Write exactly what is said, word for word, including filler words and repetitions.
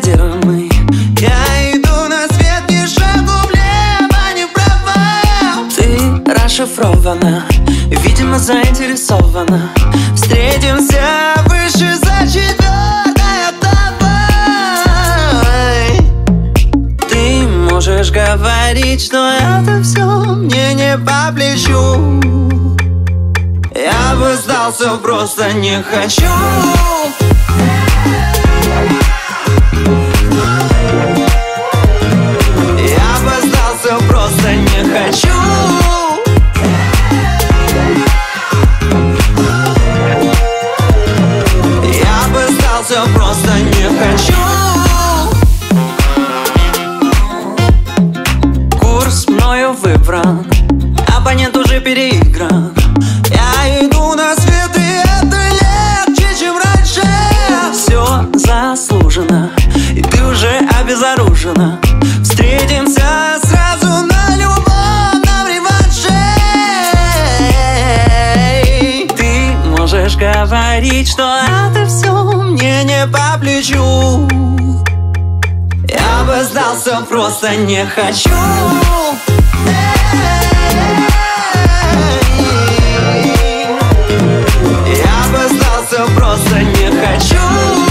бригадиром. Я иду на свет, ни шагу влево, ни вправо. Ты расшифрована, видимо, заинтересована. Встретимся выше за четвертой этапой. Ты можешь говорить, что это все мне не по плечу. Я бы сдался, просто не хочу. Я бы сдался, просто не хочу. Я бы сдался, просто не хочу. Курс мною выбран, оппонент уже переигран. Я иду на свет, и это легче, чем раньше. Все заслужено, и ты уже обезоружена. Встретимся сразу на любовном реванше. Ты можешь говорить, что это все мне не по плечу. Я бы сдался, просто не хочу. Я бы сдался, просто не хочу.